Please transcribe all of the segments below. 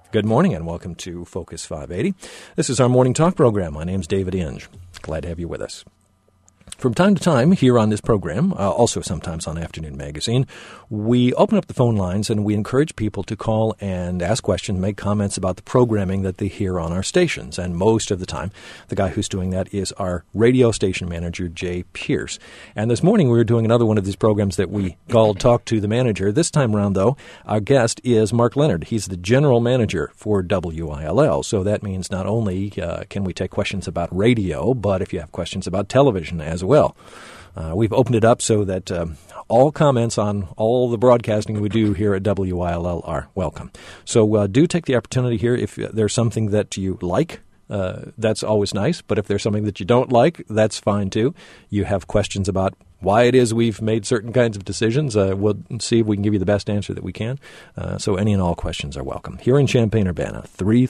Good morning and welcome to Focus 580. This is our morning talk program. My name's David Inge. Glad to have you with us. From time to time here on this program, also sometimes on Afternoon Magazine, we open up the phone lines and we encourage people to call and ask questions, make comments about the programming that they hear on our stations. And most of the time, the guy who's doing that is our radio station manager, Jay Pierce. And this morning we were doing another one of these programs that we called Talk to the Manager. This time around, though, our guest is Mark Leonard. He's the general manager for WILL. So that means not only can we take questions about radio, but if you have questions about television as well. We've opened it up so that all comments on all the broadcasting we do here at WILL are welcome. So do take the opportunity here. If there's something that you like, that's always nice. But if there's something that you don't like, that's fine too. You have questions about why it is we've made certain kinds of decisions, we'll see if we can give you the best answer that we can. So any and all questions are welcome. Here in Champaign-Urbana,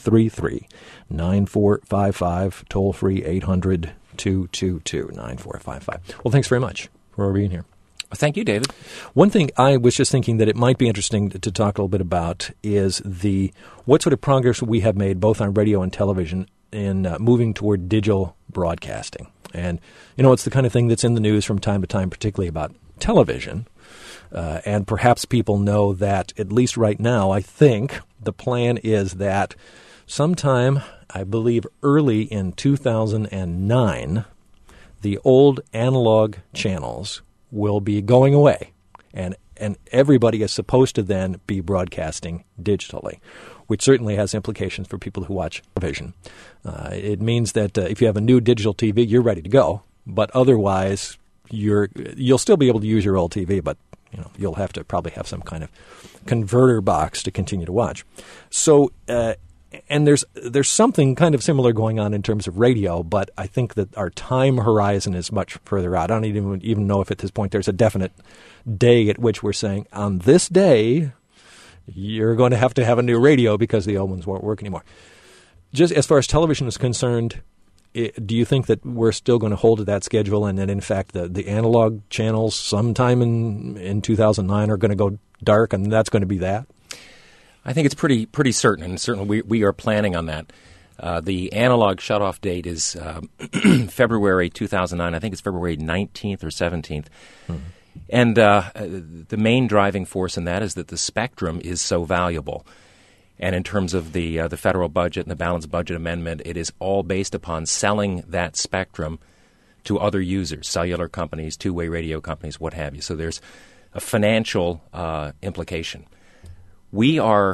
333-9455, toll-free 800-222-9455. Well, thanks very much for being here. Thank you, David. One thing I was just thinking that it might be interesting to talk a little bit about is what sort of progress we have made both on radio and television in moving toward digital broadcasting. And, you know, it's the kind of thing that's in the news from time to time, particularly about television. And perhaps people know that, at least right now, I think the plan is that sometime, I believe early in 2009, the old analog channels will be going away. And everybody is supposed to then be broadcasting digitally, which certainly has implications for people who watch television. It means that if you have a new digital TV, you're ready to go. But otherwise, you'll still be able to use your old TV, but you'll have to probably have some kind of converter box to continue to watch. So, and there's something kind of similar going on in terms of radio, but I think that our time horizon is much further out. I don't even know if at this point there's a definite day at which we're saying, on this day, you're going to have a new radio because the old ones won't work anymore. Just as far as television is concerned, do you think that we're still going to hold to that schedule and that, in fact, the analog channels sometime in 2009 are going to go dark and that's going to be that? I think it's pretty certain, and certainly we are planning on that. The analog shutoff date is February 2009. I think it's February 19th or 17th. Mm-hmm. And the main driving force in that is that the spectrum is so valuable. And in terms of the federal budget and the balanced budget amendment, it is all based upon selling that spectrum to other users, cellular companies, two-way radio companies, what have you. So there's a financial implication. We WILL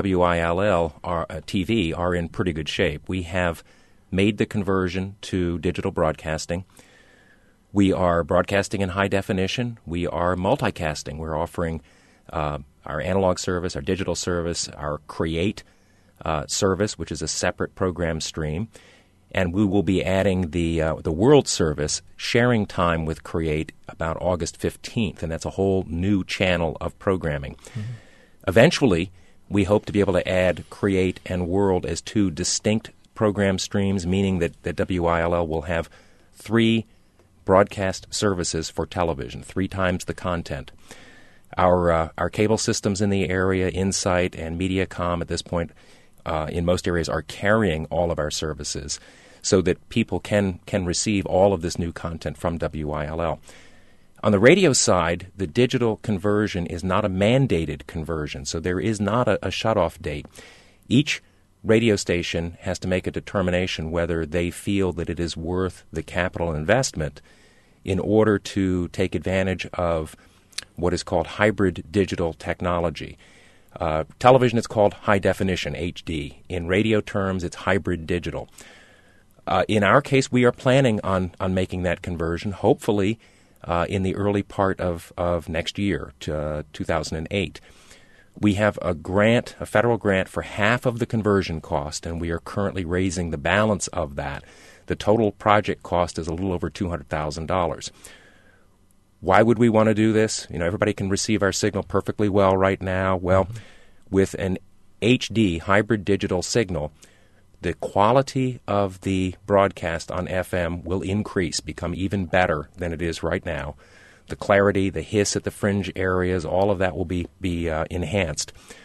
TV are in pretty good shape. We have made the conversion to digital broadcasting. We are broadcasting in high definition. We are multicasting. We're offering our analog service, our digital service, our Create service, which is a separate program stream. And we will be adding the World service, sharing time with Create, about August 15th. And that's a whole new channel of programming. Mm-hmm. Eventually, we hope to be able to add Create and World as two distinct program streams, meaning that WILL will have 3 broadcast services for television, 3 times the content. Our cable systems in the area, Insight and Mediacom at this point, in most areas, are carrying all of our services so that people can receive all of this new content from WILL. On the radio side, the digital conversion is not a mandated conversion, so there is not a shutoff date. Each radio station has to make a determination whether they feel that it is worth the capital investment in order to take advantage of what is called hybrid digital technology. Television is called high definition, HD. In radio terms, it's hybrid digital. In our case, we are planning on making that conversion, hopefully in the early part of next year, 2008. We have a federal grant for half of the conversion cost, and we are currently raising the balance of that. The total project cost is a little over $200,000. Why would we want to do this? Everybody can receive our signal perfectly well right now. Well, with an HD hybrid digital signal, the quality of the broadcast on FM will increase, become even better than it is right now. The clarity, the hiss at the fringe areas, all of that will be enhanced.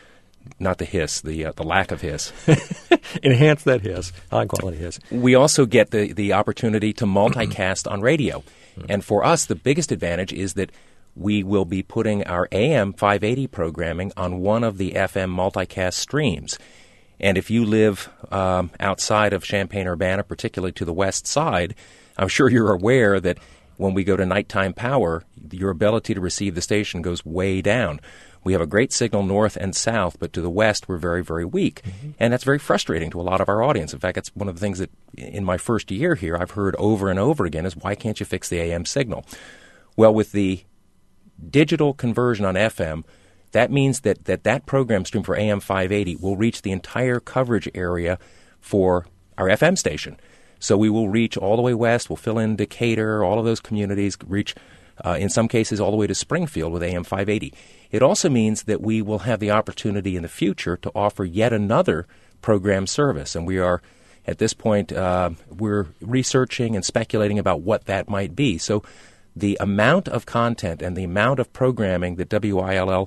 not the hiss, the lack of hiss. Enhance that hiss, high-quality hiss. We also get the opportunity to multicast on radio. And for us, the biggest advantage is that we will be putting our AM 580 programming on one of the FM multicast streams. And if you live outside of Champaign-Urbana, particularly to the west side, I'm sure you're aware that when we go to nighttime power, your ability to receive the station goes way down. We have a great signal north and south, but to the west, we're very, very weak. Mm-hmm. And that's very frustrating to a lot of our audience. In fact, it's one of the things that in my first year here I've heard over and over again is, why can't you fix the AM signal? Well, with the digital conversion on FM, that means that program stream for AM 580 will reach the entire coverage area for our FM station. So we will reach all the way west. We'll fill in Decatur, all of those communities, reach, in some cases, all the way to Springfield with AM 580. It also means that we will have the opportunity in the future to offer yet another program service. And we are, at this point, we're researching and speculating about what that might be. So the amount of content and the amount of programming that WILL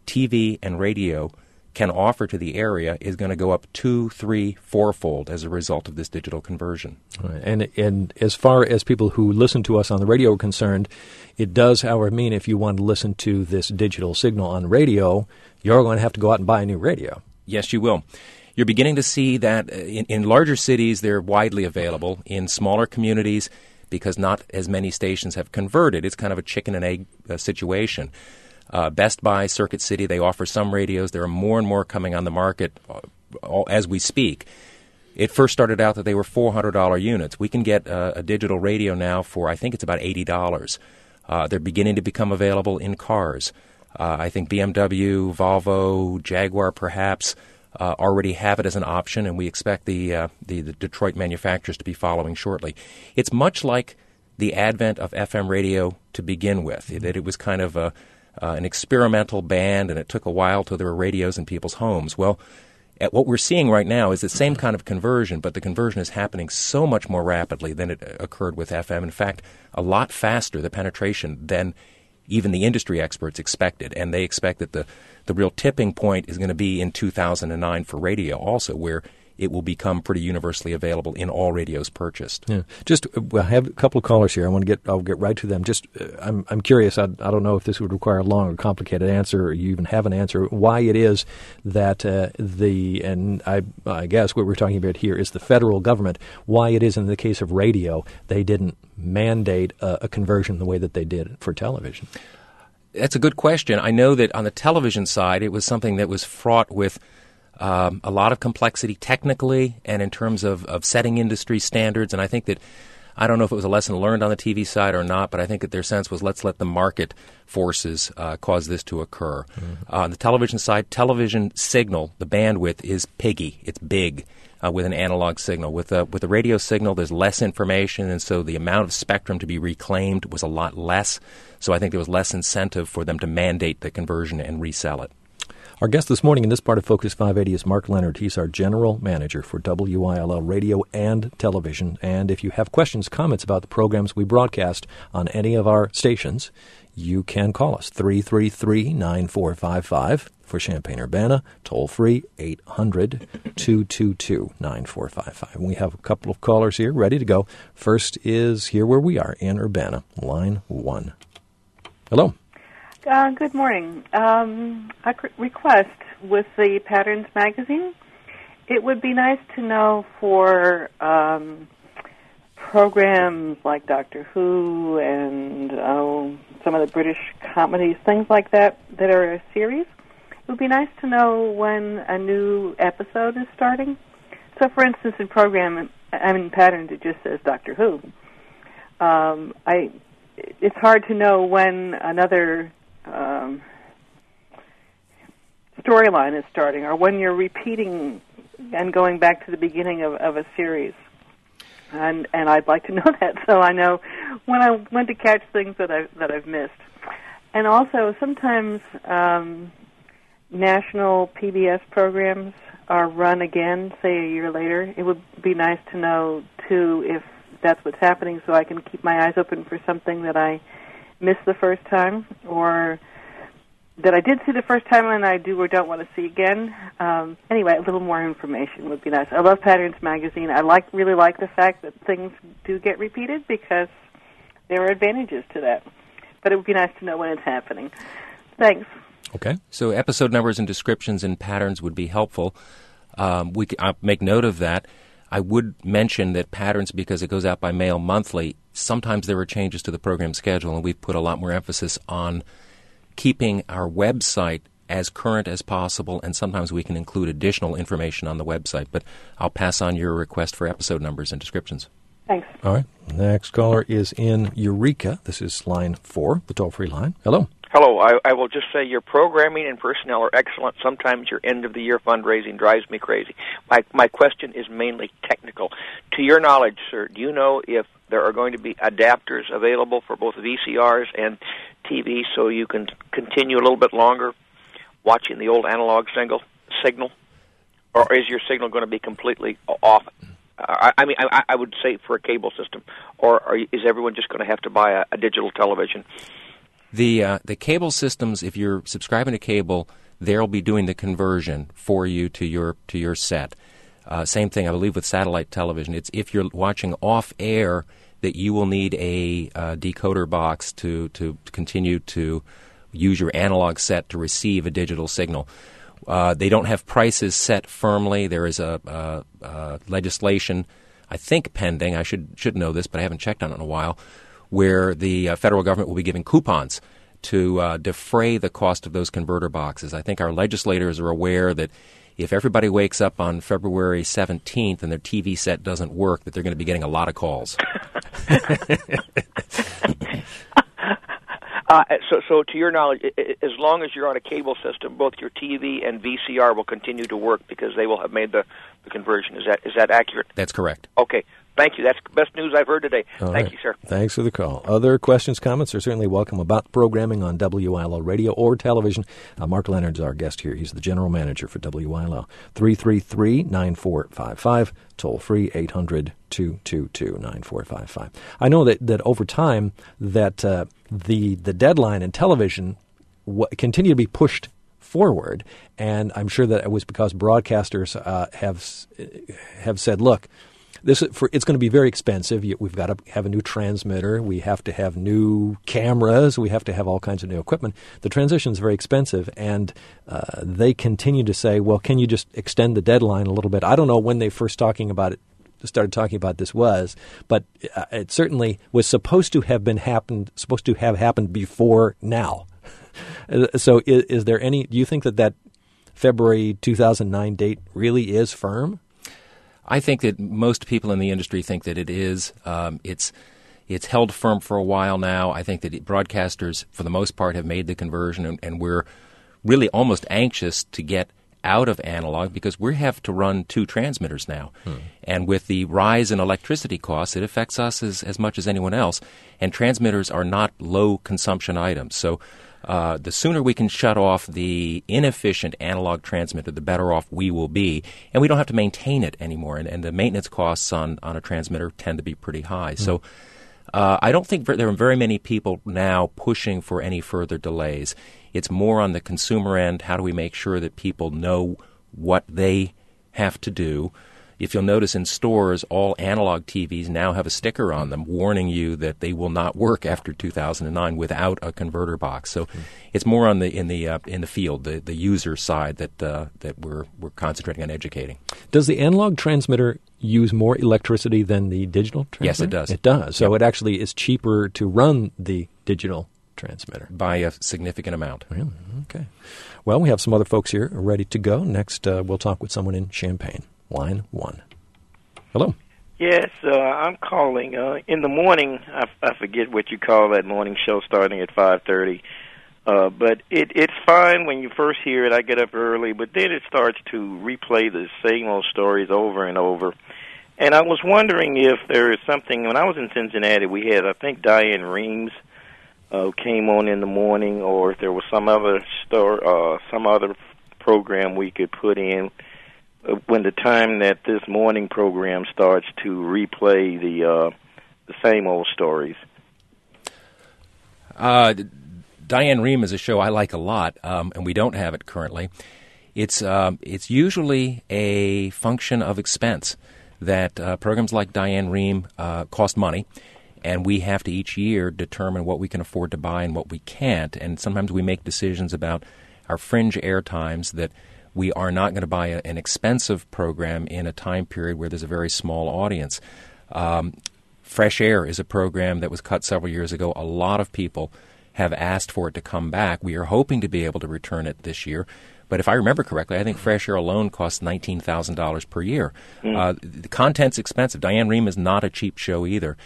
TV and radio can offer to the area is going to go up 2, 3, 4-fold as a result of this digital conversion. Right. And as far as people who listen to us on the radio are concerned, it does, however, mean if you want to listen to this digital signal on radio, you're going to have to go out and buy a new radio. Yes, you will. You're beginning to see that in larger cities, they're widely available. In smaller communities, because not as many stations have converted, it's kind of a chicken and egg situation. Best Buy, Circuit City, they offer some radios. There are more and more coming on the market as we speak. It first started out that they were $400 units. We can get a digital radio now for, I think it's about $80. They're beginning to become available in cars. I think BMW, Volvo, Jaguar perhaps already have it as an option, and we expect the Detroit manufacturers to be following shortly. It's much like the advent of FM radio to begin with, that it was kind of an experimental band, and it took a while till there were radios in people's homes. Well, what we're seeing right now is the same kind of conversion, but the conversion is happening so much more rapidly than it occurred with FM. In fact, a lot faster, the penetration, than even the industry experts expected. And they expect that the real tipping point is going to be in 2009 for radio also, where it will become pretty universally available in all radios purchased. Yeah. Just, I have a couple of callers here. I'll get right to them. Just, I'm curious. I don't know if this would require a long or complicated answer, or you even have an answer. Why it is that and I guess what we're talking about here is the federal government. Why it is in the case of radio they didn't mandate a conversion the way that they did for television. That's a good question. I know that on the television side, it was something that was fraught with a lot of complexity technically and in terms of setting industry standards. And I think that, I don't know if it was a lesson learned on the TV side or not, but I think that their sense was, let's let the market forces cause this to occur. Mm-hmm. On the television side, television signal, the bandwidth is piggy. It's big with an analog signal. With a radio signal, there's less information, and so the amount of spectrum to be reclaimed was a lot less. So I think there was less incentive for them to mandate the conversion and resell it. Our guest this morning in this part of Focus 580 is Mark Leonard. He's our general manager for WILL Radio and Television. And if you have questions, comments about the programs we broadcast on any of our stations, you can call us 333-9455 for Champaign-Urbana, toll-free 800-222-9455. We have a couple of callers here ready to go. First is here where we are in Urbana, line 1. Hello. Good morning. I request with the Patterns magazine, it would be nice to know for programs like Doctor Who and some of the British comedies, things like that are a series. It would be nice to know when a new episode is starting. So, for instance, in Patterns, it just says Doctor Who. It's hard to know when another storyline is starting, or when you're repeating and going back to the beginning of a series. And I'd like to know that, so I know when to catch things that I've missed. And also, sometimes national PBS programs are run again, say a year later. It would be nice to know, too, if that's what's happening, so I can keep my eyes open for something that I missed the first time, or that I did see the first time and I do or don't want to see again. Anyway, a little more information would be nice. I love Patterns Magazine. I really like the fact that things do get repeated because there are advantages to that. But it would be nice to know when it's happening. Thanks. Okay. So episode numbers and descriptions and patterns would be helpful. I'll make note of that. I would mention that Patterns, because it goes out by mail monthly, sometimes there are changes to the program schedule, and we've put a lot more emphasis on keeping our website as current as possible, and sometimes we can include additional information on the website. But I'll pass on your request for episode numbers and descriptions. Thanks. All right. Next caller is in Eureka. This is line 4, the toll-free line. Hello. Hello. I will just say your programming and personnel are excellent. Sometimes your end-of-the-year fundraising drives me crazy. My question is mainly technical. To your knowledge, sir, do you know if there are going to be adapters available for both VCRs and TV so you can continue a little bit longer watching the old analog signal? Or is your signal going to be completely off? I would say for a cable system. Or is everyone just going to have to buy a digital television? The cable systems, if you're subscribing to cable, they'll be doing the conversion for you to your set. Same thing, I believe, with satellite television. It's if you're watching off air that you will need a decoder box to continue to use your analog set to receive a digital signal. They don't have prices set firmly. There is a legislation, I think, pending. I should know this, but I haven't checked on it in a while, where the federal government will be giving coupons to defray the cost of those converter boxes. I think our legislators are aware that if everybody wakes up on February 17th and their TV set doesn't work, that they're going to be getting a lot of calls. So to your knowledge, as long as you're on a cable system, both your TV and VCR will continue to work because they will have made the conversion. Is that accurate? That's correct. Okay. Thank you. That's the best news I've heard today. Thank you, sir. Thanks for the call. Other questions, comments are certainly welcome about programming on WILO radio or television. Mark Leonard's our guest here. He's the general manager for WILO. 333-9455, toll free 800-222-9455. I know that over time that the deadline in television continued to be pushed forward, and I'm sure that it was because broadcasters have said, look, it's going to be very expensive. We've got to have a new transmitter. We have to have new cameras. We have to have all kinds of new equipment. The transition is very expensive, and they continue to say, well, can you just extend the deadline a little bit? I don't know when they first started talking about this but it certainly was supposed to have happened before now. So is there do you think that February 2009 date really is firm? I think that most people in the industry think that it is. It's held firm for a while now. I think that broadcasters, for the most part, have made the conversion, and we're really almost anxious to get out of analog because we have to run 2 transmitters now. And with the rise in electricity costs, it affects us as much as anyone else. And transmitters are not low-consumption items. So the sooner we can shut off the inefficient analog transmitter, the better off we will be. And we don't have to maintain it anymore. And the maintenance costs on a transmitter tend to be pretty high. So I don't think there are very many people now pushing for any further delays. It's more on the consumer end. How do we make sure that people know what they have to do? If you'll notice in stores, all analog TVs now have a sticker on them warning you that they will not work after 2009 without a converter box. So it's more on in the field, the user side that we're concentrating on educating. Does the analog transmitter use more electricity than the digital transmitter? Yes, it does. It does. So It actually is cheaper to run the digital transmitter by a significant amount. Really? Okay. Well, we have some other folks here ready to go. Next, we'll talk with someone in Champaign. Line 1. Hello. Yes, I'm calling. In the morning, I forget what you call that morning show starting at 5:30. But it's fine when you first hear it. I get up early, but then it starts to replay the same old stories over and over. And I was wondering if there is something. When I was in Cincinnati, we had, I think, Diane Reams came on in the morning, or if there was some other some other program we could put in when the time that this morning program starts to replay the same old stories. Diane Rehm is a show I like a lot, and we don't have it currently. It's usually a function of expense that programs like Diane Rehm cost money, and we have to each year determine what we can afford to buy and what we can't. And sometimes we make decisions about our fringe air times that we are not going to buy an expensive program in a time period where there's a very small audience. Fresh Air is a program that was cut several years ago. A lot of people have asked for it to come back. We are hoping to be able to return it this year. But if I remember correctly, I think Fresh Air alone costs $19,000 per year. The content's expensive. Diane Rehm is not a cheap show either.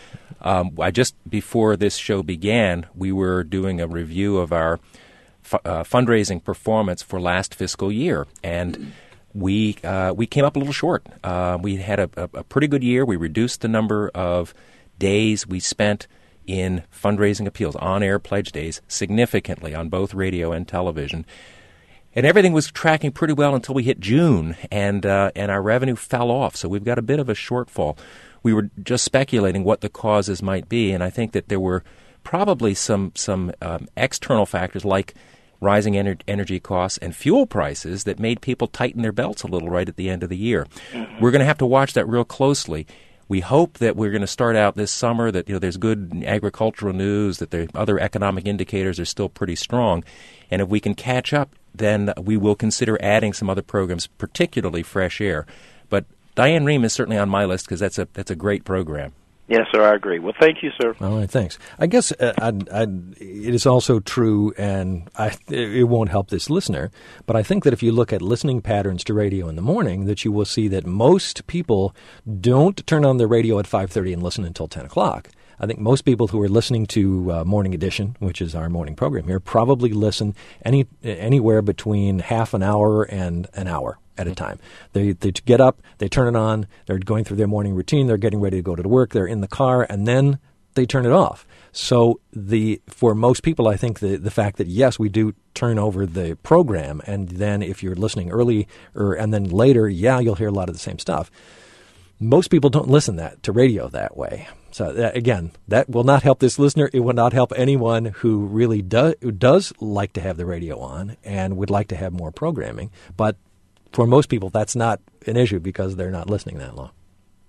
Before this show began, we were doing a review of our fundraising performance for last fiscal year, and we came up a little short. We had a pretty good year. We reduced the number of days we spent in fundraising appeals, on-air pledge days, significantly on both radio and television. And everything was tracking pretty well until we hit June, and our revenue fell off. So we've got a bit of a shortfall. We were just speculating what the causes might be, and I think that there were probably some external factors like rising energy costs and fuel prices that made people tighten their belts a little right at the end of the year. Mm-hmm. We're going to have to watch that real closely. We hope that we're going to start out this summer that there's good agricultural news, that the other economic indicators are still pretty strong, and if we can catch up, then we will consider adding some other programs, particularly Fresh Air. But Diane Rehm is certainly on my list because that's a great program. Yes, sir, I agree. Well, thank you, sir. All right, thanks. I guess it is also true, and it won't help this listener, but I think that if you look at listening patterns to radio in the morning, that you will see that most people don't turn on their radio at 5:30 and listen until 10 o'clock. I think most people who are listening to Morning Edition, which is our morning program here, probably listen anywhere between half an hour and an hour at a time. They get up, they turn it on, they're going through their morning routine, they're getting ready to go to work, they're in the car, and then they turn it off. So for most people, I think the fact that, yes, we do turn over the program, and then if you're listening early and then later, yeah, you'll hear a lot of the same stuff. Most people don't listen to radio that way. So again, that will not help this listener. It will not help anyone who really does like to have the radio on and would like to have more programming. But for most people, that's not an issue because they're not listening that long.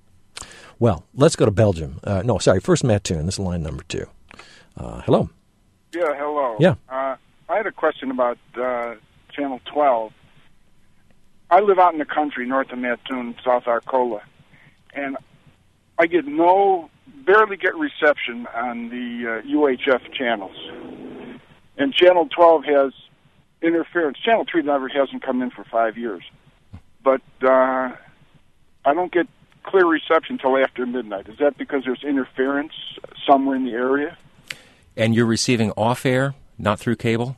Well, let's go to Belgium. First Matt Toon. This is line number 2. Hello. Yeah, hello. Yeah. I had a question about Channel 12. I live out in the country, north of Mattoon, South Arcola, and I barely get reception on the UHF channels. And Channel 12 has interference. Channel 3 hasn't come in for 5 years. But I don't get clear reception until after midnight. Is that because there's interference somewhere in the area? And you're receiving off-air, not through cable?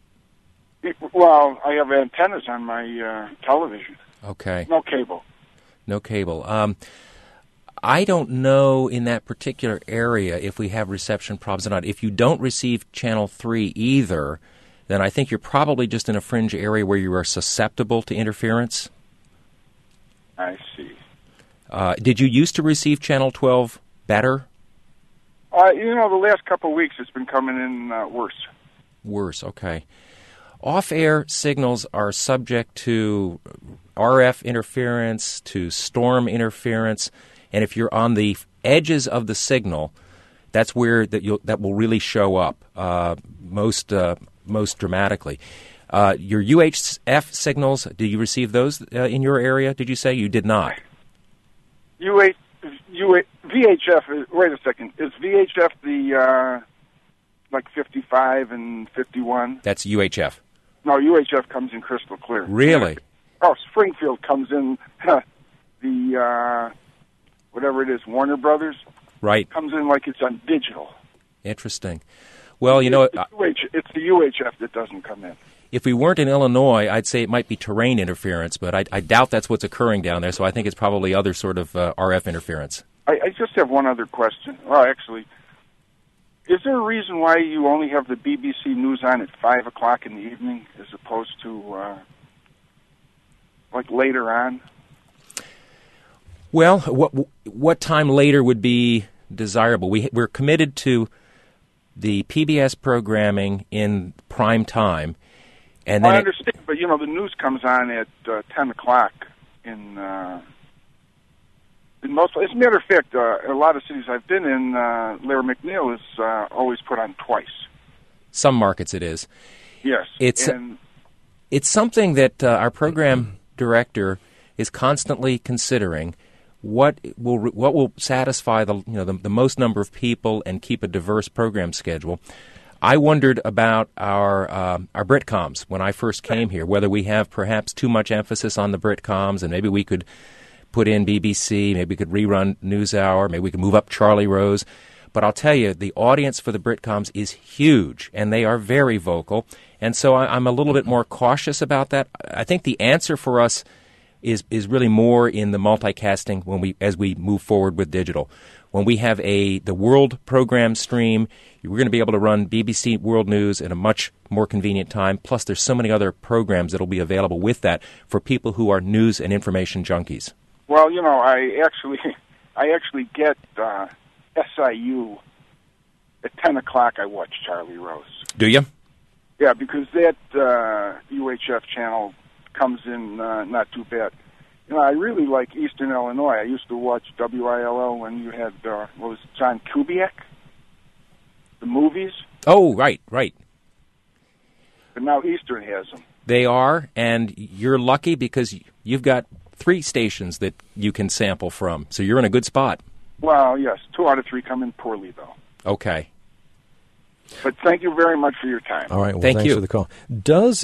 Well, I have antennas on my television. Okay. No cable. No cable. I don't know in that particular area if we have reception problems or not. If you don't receive Channel 3 either, then I think you're probably just in a fringe area where you are susceptible to interference. I see. Did you used to receive Channel 12 better? The last couple of weeks it's been coming in worse. Worse, okay. Off-air signals are subject to RF interference, to storm interference, and if you're on the edges of the signal, that's where that will really show up most dramatically. Your UHF signals, did you receive those in your area? Did you say you did not? VHF, wait a second. Is VHF the, 55 and 51? That's UHF. No, UHF comes in crystal clear. Really? Oh, Springfield comes in, the, whatever it is, Warner Brothers. Right. Comes in like it's on digital. Interesting. Well, it's the UHF that doesn't come in. If we weren't in Illinois, I'd say it might be terrain interference, but I doubt that's what's occurring down there, so I think it's probably other sort of RF interference. I just have one other question. Well, actually, is there a reason why you only have the BBC News on at 5 o'clock in the evening as opposed to, later on? Well, what time later would be desirable? We're committed to the PBS programming in prime time, and then I understand, but the news comes on at 10 o'clock in most. As a matter of fact, a lot of cities I've been in, Larry McNeil is always put on twice. some markets it is. Yes, It's something that our program director is constantly considering. What will satisfy the most number of people and keep a diverse program schedule? I wondered about our Britcoms when I first came here, whether we have perhaps too much emphasis on the Britcoms, and maybe we could put in BBC, maybe we could rerun NewsHour, maybe we could move up Charlie Rose. But I'll tell you, the audience for the Britcoms is huge, and they are very vocal, and so I'm a little bit more cautious about that. I think the answer for us is really more in the multicasting as we move forward with digital. When we have the world program stream, we're going to be able to run BBC World News at a much more convenient time. Plus, there's so many other programs that will be available with that for people who are news and information junkies. Well, I actually get SIU at 10 o'clock. I watch Charlie Rose. Do you? Yeah, because that UHF channel comes in not too bad. I really like Eastern Illinois. I used to watch WILL when you had John Kubiak, the movies. Oh, right. But now Eastern has them. They are, and you're lucky because you've got 3 stations that you can sample from, so you're in a good spot. Well, yes, 2 out of 3 come in poorly, though. Okay. But thank you very much for your time. All right, well, thanks for the call. Does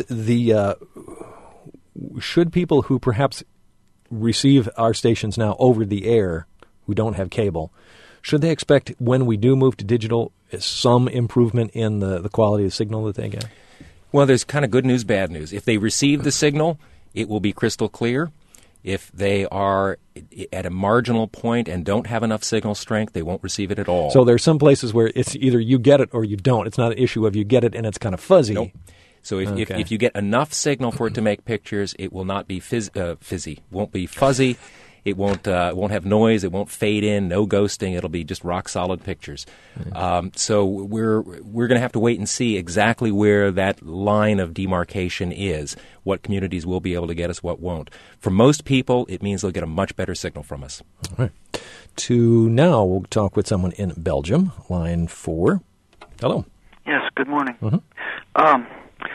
should people who perhaps receive our stations now over the air, who don't have cable, should they expect when we do move to digital some improvement in the quality of the signal that they get? Well, there's kind of good news, bad news. If they receive the signal, it will be crystal clear. If they are at a marginal point and don't have enough signal strength, they won't receive it at all. So there are some places where it's either you get it or you don't. It's not an issue of you get it and it's kind of fuzzy. Nope. So if you get enough signal for it to make pictures, it will not be fizzy. Won't be fuzzy. It won't have noise. It won't fade in. No ghosting. It'll be just rock solid pictures. So we're going to have to wait and see exactly where that line of demarcation is. What communities will be able to get us, what won't. For most people, it means they'll get a much better signal from us. All right. Now we'll talk with someone in Belgium. Line 4. Hello. Yes. Good morning. Mm-hmm.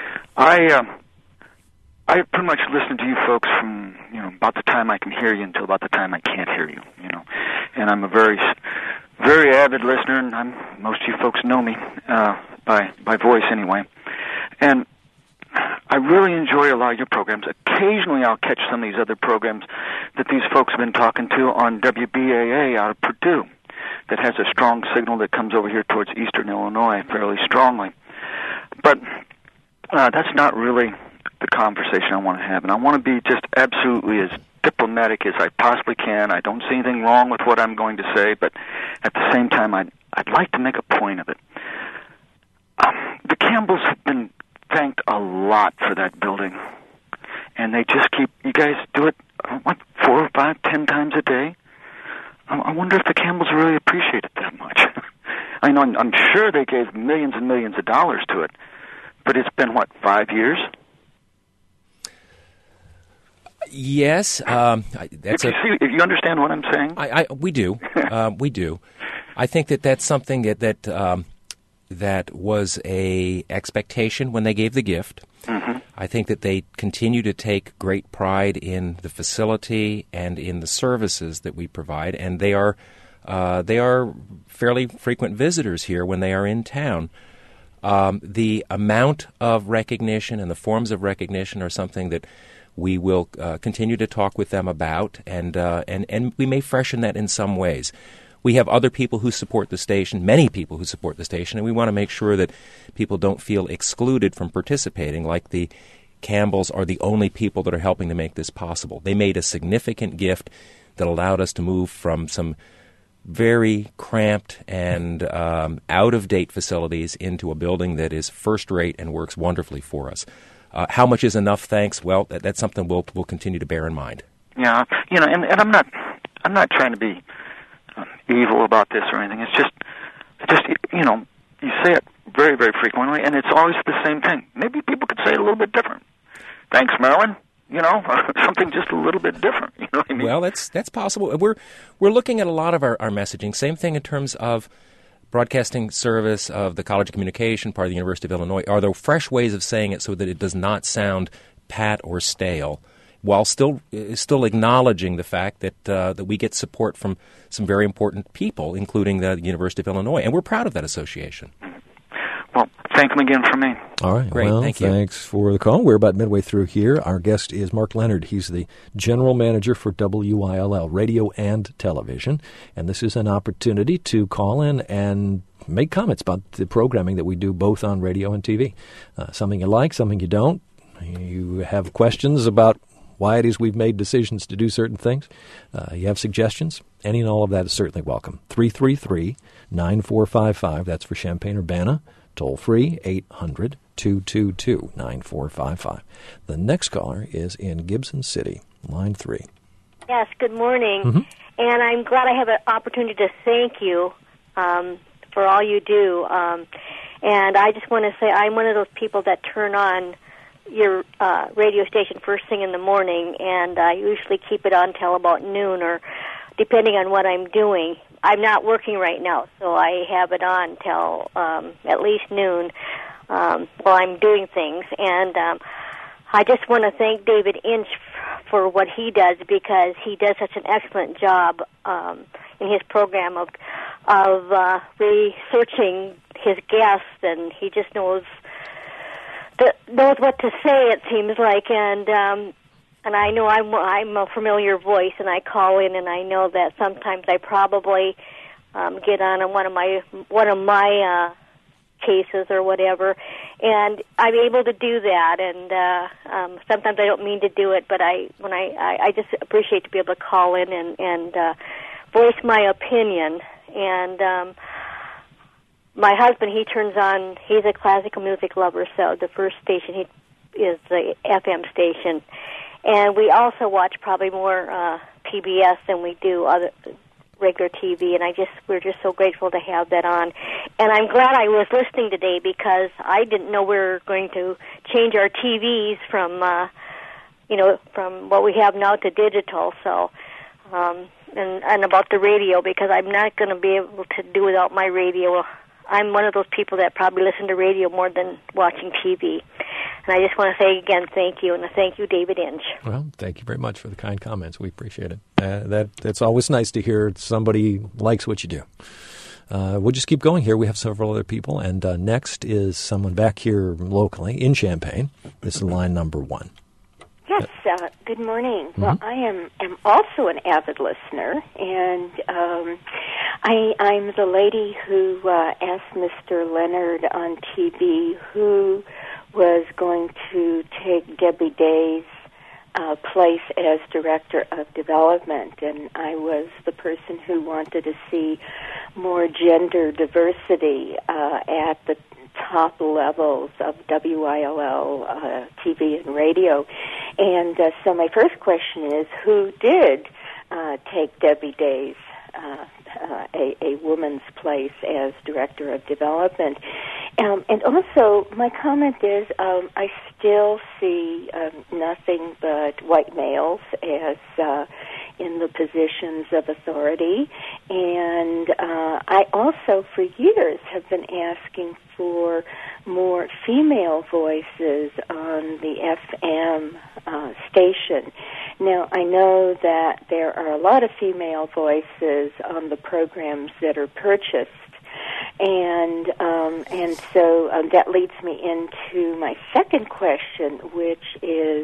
I pretty much listen to you folks from about the time I can hear you until about the time I can't hear you. And I'm a very, very avid listener, and most of you folks know me by voice anyway. And I really enjoy a lot of your programs. Occasionally, I'll catch some of these other programs that these folks have been talking to on WBAA out of Purdue, that has a strong signal that comes over here towards Eastern Illinois fairly strongly. But that's not really the conversation I want to have, and I want to be just absolutely as diplomatic as I possibly can. I don't see anything wrong with what I'm going to say, but at the same time, I'd like to make a point of it. The Campbells have been thanked a lot for that building, and they just you guys do it, 4 or 5, 10 times a day? I wonder if the Campbells really appreciate it that much. I know, I'm sure they gave millions and millions of dollars to it, but it's been, 5 years? Yes, that's if you understand what I'm saying. We do. We do. I think that's something that was a expectation when they gave the gift. Mm-hmm. I think that they continue to take great pride in the facility and in the services that we provide, and they are fairly frequent visitors here when they are in town. The amount of recognition and the forms of recognition are something that we will continue to talk with them about, and we may freshen that in some ways. We have other people who support the station, many people who support the station, and we want to make sure that people don't feel excluded from participating, like the Campbells are the only people that are helping to make this possible. They made a significant gift that allowed us to move from some very cramped and out-of-date facilities into a building that is first-rate and works wonderfully for us. How much is enough? Thanks. Well, that's something we'll continue to bear in mind. Yeah, and I'm not trying to be evil about this or anything. It's just you say it very, very frequently, and it's always the same thing. Maybe people could say it a little bit different. Thanks, Marilyn. You know, something just a little bit different. You know what I mean? Well, that's possible. We're looking at a lot of our messaging. Same thing in terms of broadcasting service of the College of Communication, part of the University of Illinois. Are there fresh ways of saying it so that it does not sound pat or stale, while still acknowledging the fact that we get support from some very important people, including the University of Illinois, and we're proud of that association. Well, thank them again from me. All right. Great, well, thank you. Thanks for the call. We're about midway through here. Our guest is Mark Leonard. He's the general manager for WILL, radio and television. And this is an opportunity to call in and make comments about the programming that we do both on radio and TV. Something you like, something you don't. You have questions about why it is we've made decisions to do certain things. You have suggestions. Any and all of that is certainly welcome. 333-9455. That's for Champaign-Urbana. Toll free, 800-222-9455. The next caller is in Gibson City, line 3. Yes, good morning. Mm-hmm. And I'm glad I have an opportunity to thank you for all you do. And I just want to say I'm one of those people that turn on your radio station first thing in the morning, and I usually keep it on till about noon or depending on what I'm doing. I'm not working right now, so I have it on till at least noon while I'm doing things. And I just want to thank David Inch for what he does, because he does such an excellent job in his program of researching his guests, and he just knows what to say, it seems like. And I know I'm a familiar voice, and I call in, and I know that sometimes I probably get on one of my cases or whatever, and I'm able to do that. And sometimes I don't mean to do it, but I just appreciate to be able to call in and voice my opinion. And my husband, he turns on. He's a classical music lover, so the first station is the FM station. And we also watch probably more PBS than we do other regular TV, and we're just so grateful to have that on. And I'm glad I was listening today, because I didn't know we were going to change our TVs from what we have now to digital. So, and about the radio, because I'm not going to be able to do without my radio. I'm one of those people that probably listen to radio more than watching TV. And I just want to say again, thank you, and thank you, David Inch. Well, thank you very much for the kind comments. We appreciate it. That's always nice to hear somebody likes what you do. We'll just keep going here. We have several other people, and next is someone back here locally in Champaign. This is line number 1. Yes, good morning. Mm-hmm. Well, I am also an avid listener, and I'm the lady who asked Mr. Leonard on TV who was going to take Debbie Day's place as Director of Development, and I was the person who wanted to see more gender diversity at the top levels of WILL TV and radio. And so my first question is, who did take Debbie Day's a woman's place as Director of Development? And also, my comment is, I still see nothing but white males as in the positions of authority. And I also, for years, have been asking for more female voices on the FM station. Now, I know that there are a lot of female voices on the programs that are purchased, and so that leads me into my second question, which is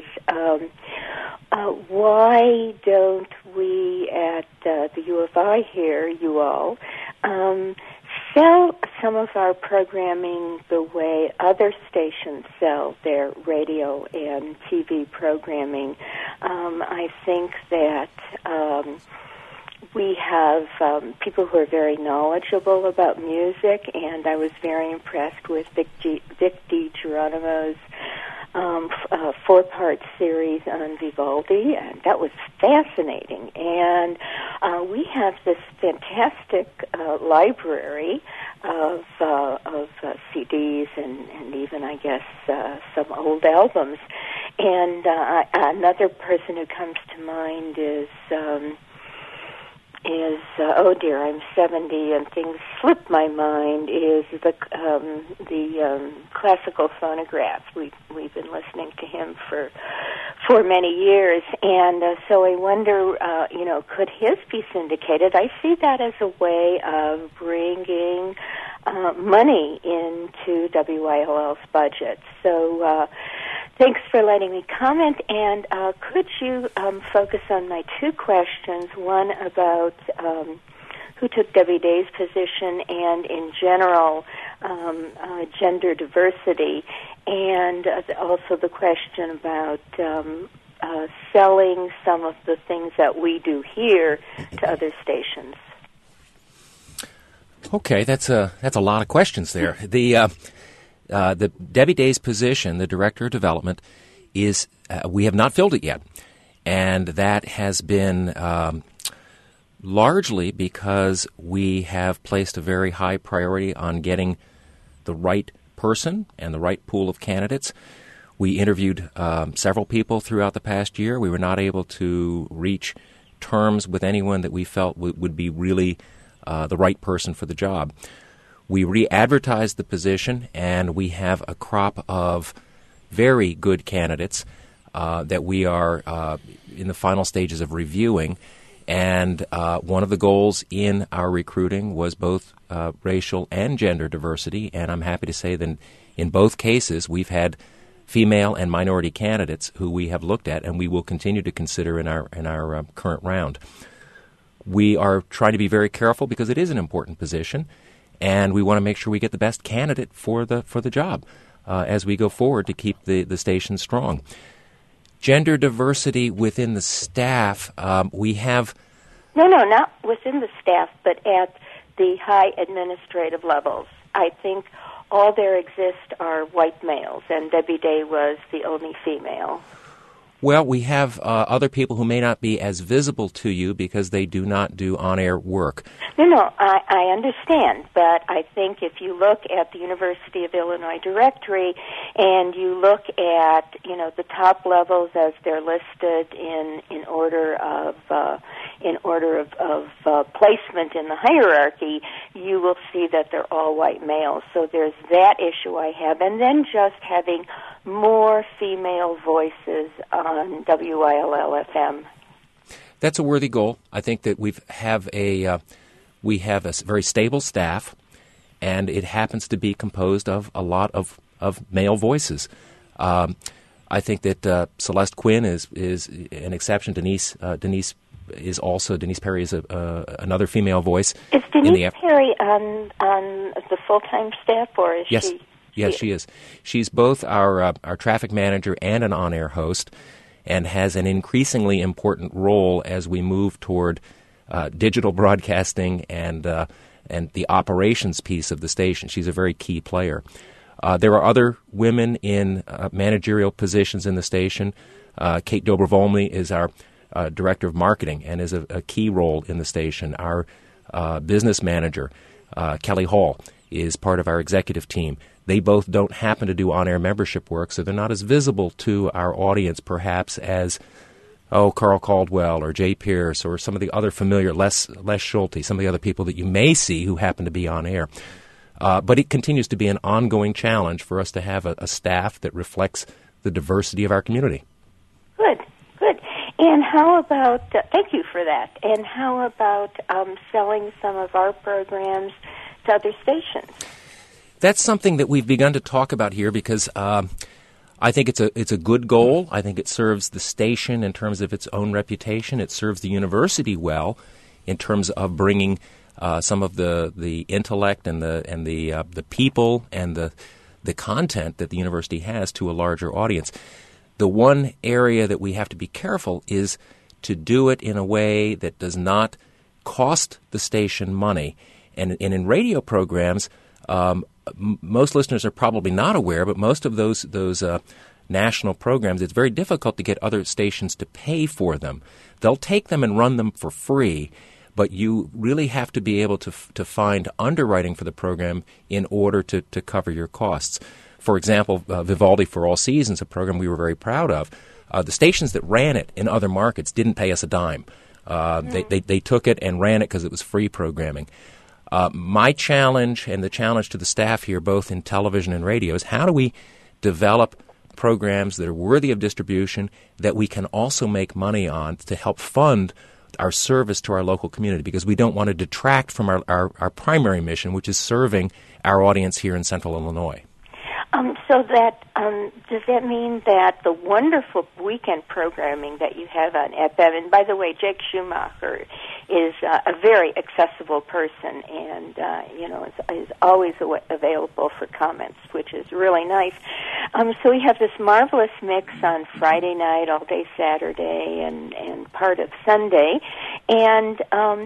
why don't we at the U of I here, you all, sell some of our programming the way other stations sell their radio and TV programming? I think that we have people who are very knowledgeable about music, and I was very impressed with Vic DiGeronimo's 4-part series on Vivaldi, and that was fascinating. And we have this fantastic library of CDs and even, I guess, some old albums. And another person who comes to mind is oh dear, I'm 70 and things slip my mind, is the classical phonograph. We've been listening to him for many years, and so I wonder, could his be syndicated? I see that as a way of bringing money into WILL's budget. So thanks for letting me comment, and could you focus on my two questions, one about who took Debbie Day's position and, in general, gender diversity, and also the question about selling some of the things that we do here to other stations. Okay, that's a lot of questions there. The Debbie Day's position, the Director of Development, is we have not filled it yet, and that has been largely because we have placed a very high priority on getting the right person and the right pool of candidates. We interviewed several people throughout the past year. We were not able to reach terms with anyone that we felt would be really the right person for the job. We re-advertised the position, and we have a crop of very good candidates that we are in the final stages of reviewing. And one of the goals in our recruiting was both racial and gender diversity, and I'm happy to say that in both cases we've had female and minority candidates who we have looked at and we will continue to consider in our current round. We are trying to be very careful because it is an important position, and we want to make sure we get the best candidate for the job as we go forward to keep the station strong. Gender diversity within the staff, we have... No, not within the staff, but at the high administrative levels. I think all there exist are white males, and Debbie Day was the only female. Well, we have other people who may not be as visible to you because they do not do on-air work. No, I understand, but I think if you look at the University of Illinois directory and you look at, the top levels as they're listed in order of placement in the hierarchy, you will see that they're all white males. So there's that issue I have, and then just having more female voices on WILL-FM. That's a worthy goal. I think that we have a very stable staff, and it happens to be composed of a lot of male voices. I think that Celeste Quinn is an exception. Denise Perry is another female voice. Is Denise Perry on the full-time staff, or is yes. she? Yes, she is. She's both our traffic manager and an on-air host, and has an increasingly important role as we move toward digital broadcasting and the operations piece of the station. She's a very key player. There are other women in managerial positions in the station. Kate Dobrovolny is our director of marketing and is a key role in the station. Our business manager, Kelly Hall, is part of our executive team. They both don't happen to do on-air membership work, so they're not as visible to our audience perhaps as, Carl Caldwell or Jay Pierce or some of the other familiar, Les Schulte, some of the other people that you may see who happen to be on air. But it continues to be an ongoing challenge for us to have a staff that reflects the diversity of our community. Good. And how about, thank you for that, and how about selling some of our programs to other stations? That's something that we've begun to talk about here because I think it's a good goal. I think it serves the station in terms of its own reputation. It serves the university well in terms of bringing some of the intellect and the people and the content that the university has to a larger audience. The one area that we have to be careful is to do it in a way that does not cost the station money. And in radio programs, most listeners are probably not aware, but most of those national programs, it's very difficult to get other stations to pay for them. They'll take them and run them for free, but you really have to be able to find underwriting for the program in order to cover your costs. For example, Vivaldi for All Seasons, a program we were very proud of, the stations that ran it in other markets didn't pay us a dime. They took it and ran it because it was free programming. My challenge and the challenge to the staff here, both in television and radio, is how do we develop programs that are worthy of distribution that we can also make money on to help fund our service to our local community, because we don't want to detract from our primary mission, which is serving our audience here in Central Illinois. So that does that mean that the wonderful weekend programming that you have on FM, and by the way, Jake Schumacher is a very accessible person, and is always available for comments, which is really nice. So we have this marvelous mix on Friday night, all day Saturday, and part of Sunday, and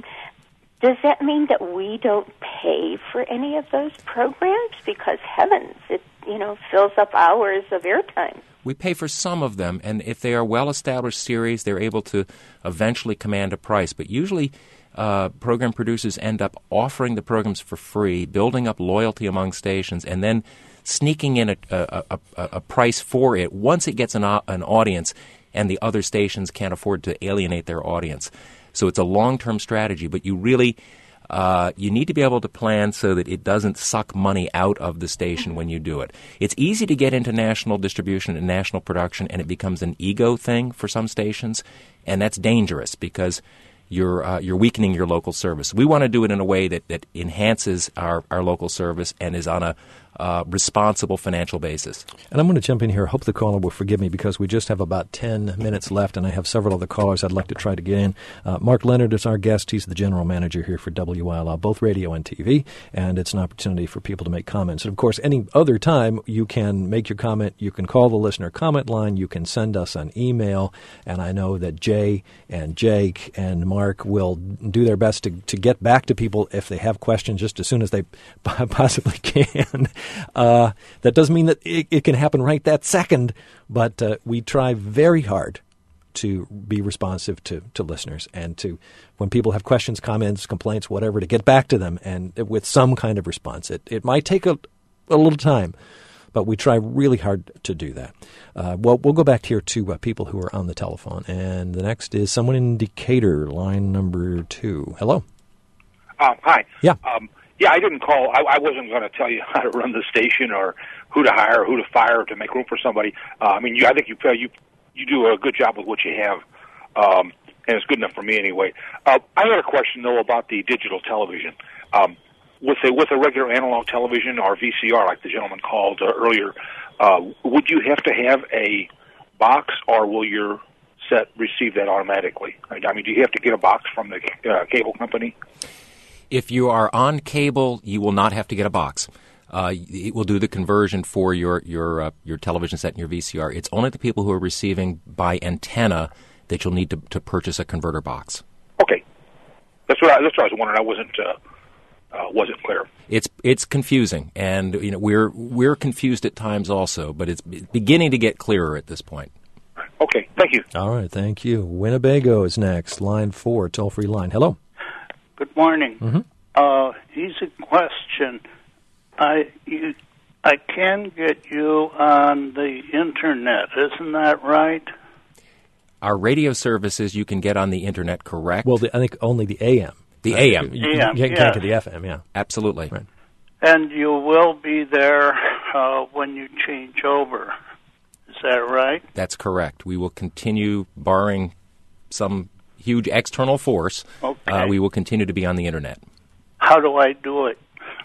does that mean that we don't pay for any of those programs? Because heavens, it fills up hours of airtime. We pay for some of them, and if they are well-established series, they're able to eventually command a price. But usually program producers end up offering the programs for free, building up loyalty among stations, and then sneaking in a price for it once it gets an audience and the other stations can't afford to alienate their audience. So it's a long-term strategy, but you really you need to be able to plan so that it doesn't suck money out of the station when you do it. It's easy to get into national distribution and national production, and it becomes an ego thing for some stations, and that's dangerous because you're weakening your local service. We want to do it in a way that enhances our local service and is on a responsible financial basis. And I'm going to jump in here. I hope the caller will forgive me because we just have about 10 minutes left, and I have several other callers I'd like to try to get in. Mark Leonard is our guest. He's the general manager here for WILL, both radio and TV, and it's an opportunity for people to make comments. And, of course, any other time you can make your comment. You can call the listener comment line. You can send us an email, and I know that Jay and Jake and Mark will do their best to get back to people if they have questions just as soon as they possibly can. That doesn't mean that it can happen right that second, but we try very hard to be responsive to listeners and to, when people have questions, comments, complaints, whatever, to get back to them and with some kind of response. It might take a little time, but we try really hard to do that. We'll go back here to people who are on the telephone, and the next is someone in Decatur, line number 2. Hello. Hi. Yeah. Yeah, I didn't call. I wasn't going to tell you how to run the station or who to hire or who to fire to make room for somebody. I think you do a good job with what you have, and it's good enough for me anyway. I had a question, though, about the digital television. With a regular analog television or VCR, like the gentleman called earlier, would you have to have a box, or will your set receive that automatically? I mean, do you have to get a box from the cable company? If you are on cable, you will not have to get a box. It will do the conversion for your television set and your VCR. It's only the people who are receiving by antenna that you'll need to purchase a converter box. Okay, that's what I was wondering. I wasn't clear. It's confusing, and we're confused at times also, but it's beginning to get clearer at this point. Okay, thank you. All right, thank you. Winnebago is next, line 4, toll-free line. Hello. Good morning. Mm-hmm. Easy question. I can get you on the Internet, isn't that right? Our radio services you can get on the Internet, correct? Well, I think only the AM. The AM. You can't get the FM, yeah. Absolutely. Right. And you will be there when you change over. Is that right? That's correct. We will continue, barring some huge external force, we will continue to be on the Internet. How do I do it?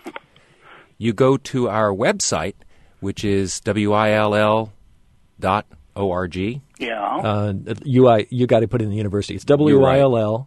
You go to our website, which is WILL.org. Yeah. You got to put in the university. It's WILL.uiuc.edu.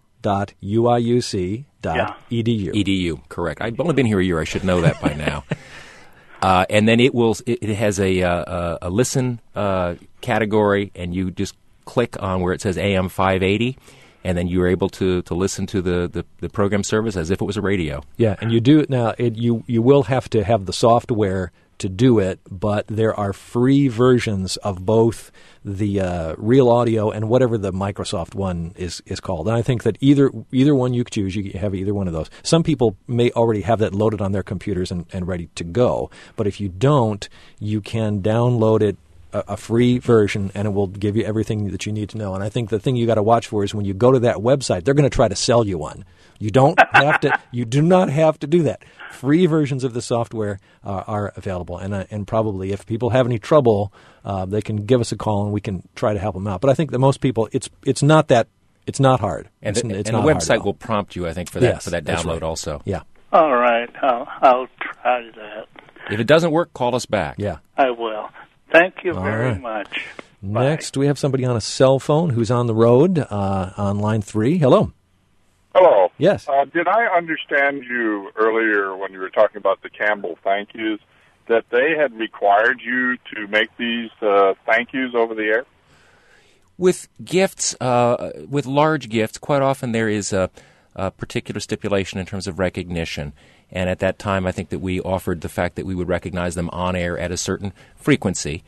Edu, correct. I've only been here a year. I should know that by now. And then it has a listen category, and you just click on where it says AM 580, and then you're able to listen to the program service as if it was a radio. Yeah, and you do it now. You will have to have the software to do it, but there are free versions of both the Real Audio and whatever the Microsoft one is called. And I think that either one you could choose, you have either one of those. Some people may already have that loaded on their computers and ready to go, but if you don't, you can download it, a free version, and it will give you everything that you need to know. And I think the thing you got to watch for is when you go to that website, they're going to try to sell you one. You don't have to. You do not have to do that. Free versions of the software are available, and probably if people have any trouble, they can give us a call and we can try to help them out. But I think that most people, it's not that. It's not hard. And it's the not website hard will prompt you, I think, for that Yes, for that that's download right. also. Yeah. All right, I'll try that. If it doesn't work, call us back. Yeah. I will. Thank you All very right. much. Next, we have somebody on a cell phone who's on the road on line 3. Hello. Hello. Yes. Did I understand you earlier when you were talking about the Campbell thank yous that they had required you to make these thank yous over the air? With gifts, with large gifts, quite often there is a particular stipulation in terms of recognition. And at that time, I think that we offered the fact that we would recognize them on air at a certain frequency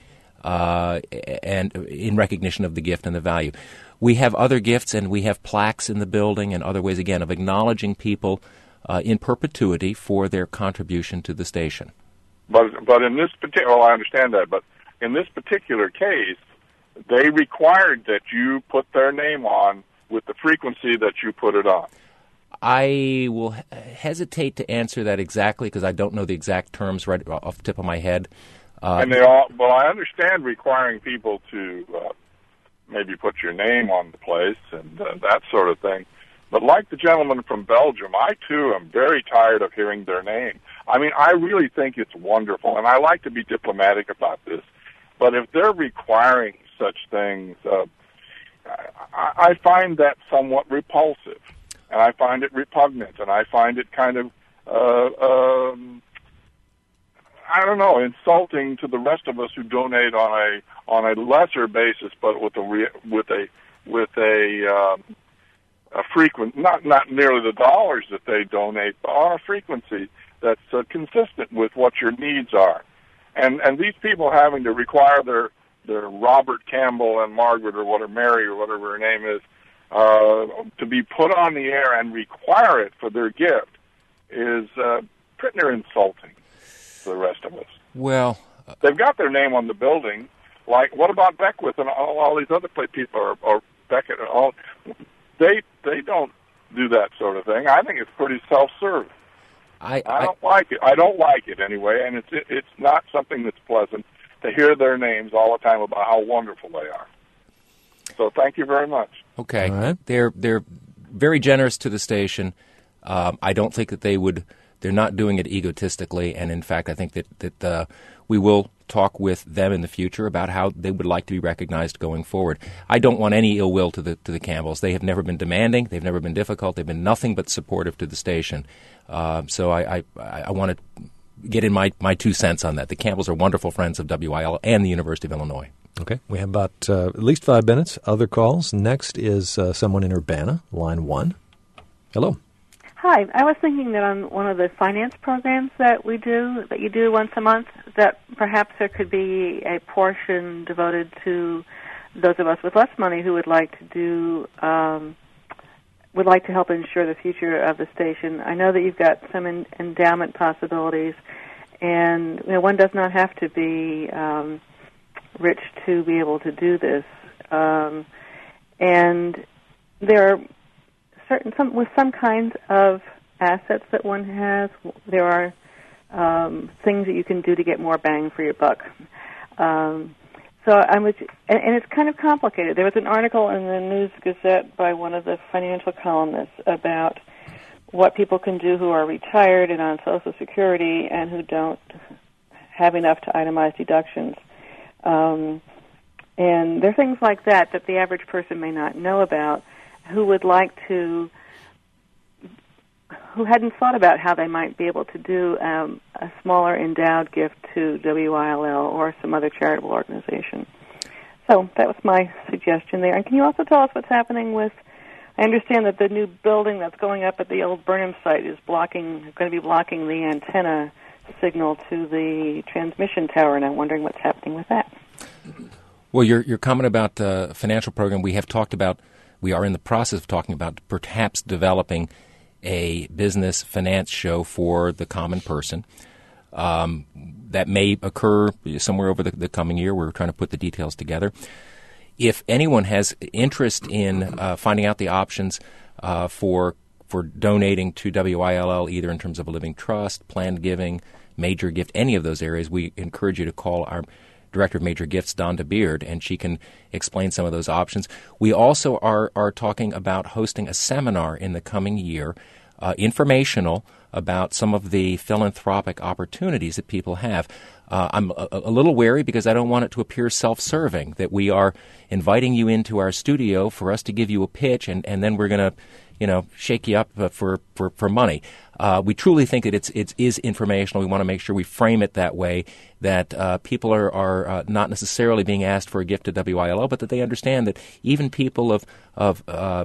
and in recognition of the gift and the value. We have other gifts, and we have plaques in the building and other ways, again, of acknowledging people in perpetuity for their contribution to the station. But in this particular, well, I understand that, but in this particular case, they required that you put their name on with the frequency that you put it on. I will hesitate to answer that exactly because I don't know the exact terms right off the tip of my head. And they all, well, I understand requiring people to maybe put your name on the place and that sort of thing. But like the gentleman from Belgium, I, too, am very tired of hearing their name. I mean, I really think it's wonderful, and I like to be diplomatic about this. But if they're requiring such things, I find that somewhat repulsive, and I find it repugnant, and I find it kind of, I don't know, insulting to the rest of us who donate on a lesser basis, but with a frequent, not nearly the dollars that they donate, but on a frequency that's consistent with what your needs are. And these people having to require their Robert Campbell and Margaret or whatever, Mary or whatever her name is, to be put on the air and require it for their gift is pretty near insulting to the rest of us. Well, they've got their name on the building. Like, what about Beckwith and all these other people, or Beckett and all? They don't do that sort of thing. I think it's pretty self-serving. I don't like it. I don't like it anyway, and it's not something that's pleasant to hear their names all the time about how wonderful they are. So thank you very much. Okay. All right. They're very generous to the station. I don't think that they're not doing it egotistically, and in fact, I think that we will talk with them in the future about how they would like to be recognized going forward. I don't want any ill will to the Campbells. They have never been demanding. They've never been difficult. They've been nothing but supportive to the station. So I want to get in my 2 cents on that. The Campbells are wonderful friends of WIL and the University of Illinois. Okay. We have about at least 5 minutes. Other calls. Next is someone in Urbana, line 1. Hello. Hi. I was thinking that on one of the finance programs that you do once a month, that perhaps there could be a portion devoted to those of us with less money who would like to help ensure the future of the station. I know that you've got some endowment possibilities, and one does not have to be rich to be able to do this. And there are with some kinds of assets that one has, there are things that you can do to get more bang for your buck. And it's kind of complicated. There was an article in the News Gazette by one of the financial columnists about what people can do who are retired and on Social Security and who don't have enough to itemize deductions. And there are things like that the average person may not know about, who hadn't thought about how they might be able to do a smaller endowed gift to WILL or some other charitable organization. So that was my suggestion there. And can you also tell us what's happening with, I understand that the new building that's going up at the old Burnham site is going to be blocking the antenna signal to the transmission tower, and I'm wondering what's happening with that. Well, your comment about the financial program, we are in the process of talking about perhaps developing a business finance show for the common person. That may occur somewhere over the coming year. We're trying to put the details together. If anyone has interest in finding out the options for donating to WILL, either in terms of a living trust, planned giving, major gift, any of those areas, we encourage you to call our Director of Major Gifts, Donda Beard, and she can explain some of those options. We also are talking about hosting a seminar in the coming year, informational, about some of the philanthropic opportunities that people have. I'm a little wary because I don't want it to appear self-serving, that we are inviting you into our studio for us to give you a pitch, and then we're going to shake you up for money. We truly think that it is informational. We want to make sure we frame it that way, that people are not necessarily being asked for a gift to WILO, but that they understand that even people of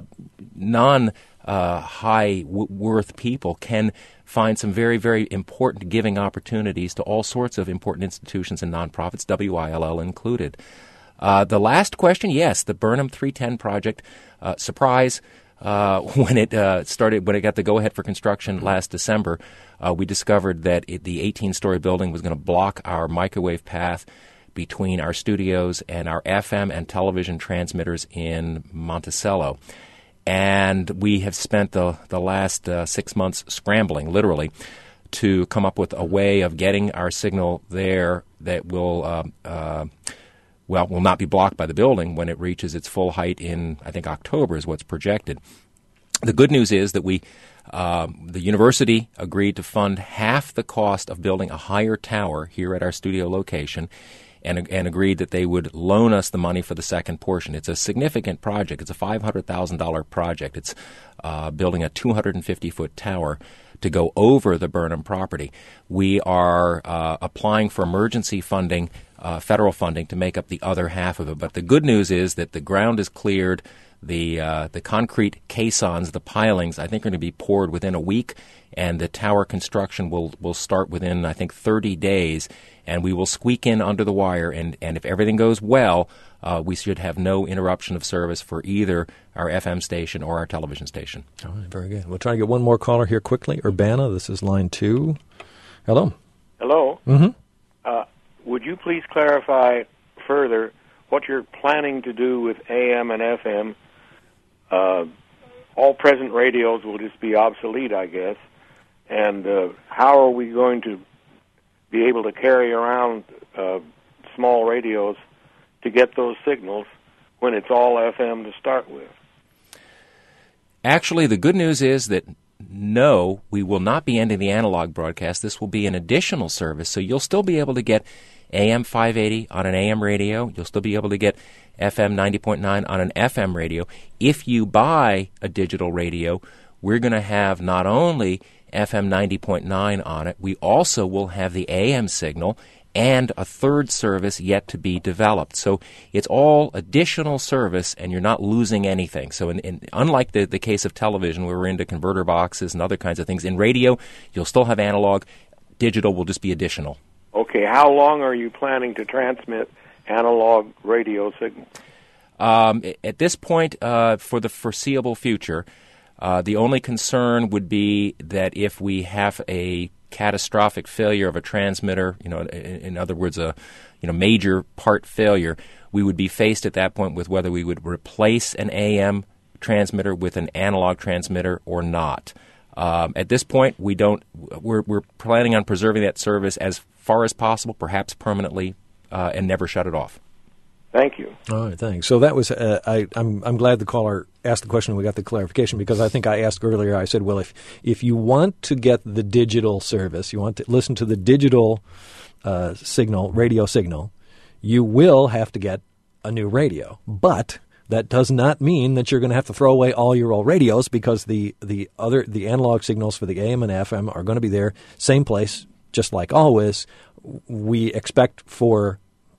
non-high worth people can find some very, very important giving opportunities to all sorts of important institutions and nonprofits, WILL included. The last question, yes, the Burnham 310 project, surprise. When it got the go-ahead for construction last December, we discovered that the 18-story building was going to block our microwave path between our studios and our FM and television transmitters in Monticello. And we have spent the last 6 months scrambling, literally, to come up with a way of getting our signal there that will not be blocked by the building when it reaches its full height in, I think, October is what's projected. The good news is that the university agreed to fund half the cost of building a higher tower here at our studio location, and agreed that they would loan us the money for the second portion. It's a significant project. It's a $500,000 project. It's building a 250-foot tower to go over the Burnham property. We are applying for emergency funding, federal funding, to make up the other half of it. But the good news is that the ground is cleared. The concrete caissons, the pilings, I think are going to be poured within a week, and the tower construction will start within, I think, 30 days, and we will squeak in under the wire, and if everything goes well, we should have no interruption of service for either our FM station or our television station. All right, very good. We'll try to get one more caller here quickly. Urbana, this is line 2. Hello. Hello. Mm-hmm. Would you please clarify further what you're planning to do with AM and FM? All present radios will just be obsolete, I guess. And how are we going to be able to carry around small radios to get those signals when it's all FM to start with? Actually, the good news is that no, we will not be ending the analog broadcast. This will be an additional service, so you'll still be able to get AM 580 on an AM radio. You'll still be able to get FM 90.9 on an FM radio. If you buy a digital radio, we're going to have not only FM 90.9 on it, we also will have the AM signal and a third service yet to be developed. So it's all additional service, and you're not losing anything. So unlike the case of television, where we're into converter boxes and other kinds of things, in radio, you'll still have analog. Digital will just be additional. Okay, how long are you planning to transmit analog radio signals? At this point, for the foreseeable future, the only concern would be that if we have a catastrophic failure of a transmitter, in other words, a major part failure, we would be faced at that point with whether we would replace an AM transmitter with an analog transmitter or not. At this point, we're planning on preserving that service as far as possible, perhaps permanently, and never shut it off. Thank you. All right, thanks. So that was I'm glad the caller asked the question and we got the clarification, because I think I asked earlier, I said, well, if you want to get the digital service, you want to listen to the digital radio signal, you will have to get a new radio. But that does not mean that you're going to have to throw away all your old radios, because the analog signals for the AM and FM are going to be there, same place, just like always. We expect for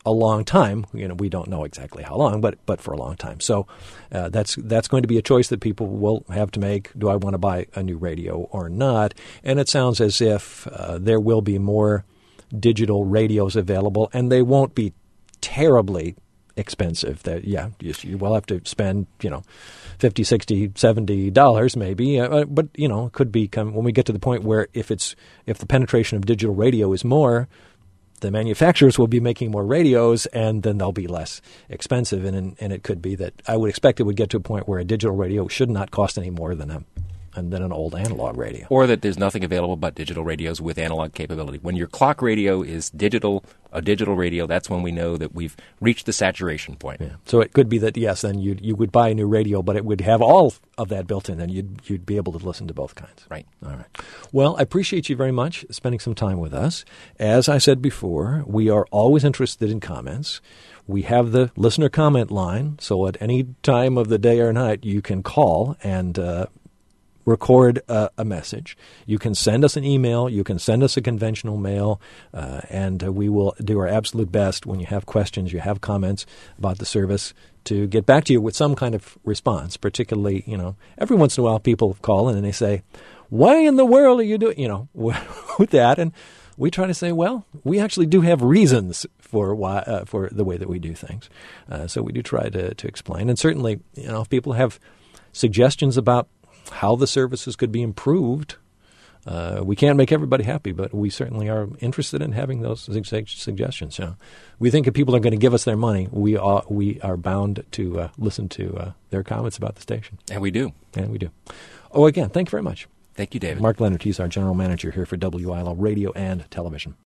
a long time. We don't know exactly how long, but for a long time. So that's going to be a choice that people will have to make. Do I want to buy a new radio or not? And it sounds as if there will be more digital radios available, and they won't be terribly expensive. That you will have to spend $50, $60, $70 maybe, but it could become, when we get to the point where if the penetration of digital radio is more, the manufacturers will be making more radios, and then they'll be less expensive. And it could be that I would expect it would get to a point where a digital radio should not cost any more than an old analog radio. Or that there's nothing available but digital radios with analog capability. When your clock radio is a digital radio, that's when we know that we've reached the saturation point. Yeah. So it could be that, yes, then you would buy a new radio, but it would have all of that built in, and you'd be able to listen to both kinds. Right. All right. Well, I appreciate you very much spending some time with us. As I said before, we are always interested in comments. We have the listener comment line, so at any time of the day or night, you can call and record a message. You can send us an email. You can send us a conventional mail, and we will do our absolute best when you have questions, you have comments about the service, to get back to you with some kind of response. Particularly, every once in a while people call in and they say, "Why in the world are you doing?" With that, and we try to say, well, we actually do have reasons for why for the way that we do things. So we do try to explain, and certainly, if people have suggestions about how the services could be improved. We can't make everybody happy, but we certainly are interested in having those suggestions. So we think if people are going to give us their money, we are bound to listen to their comments about the station. And we do. Oh, again, thank you very much. Thank you, David. Mark Leonard, he's our general manager here for WILO Radio and Television.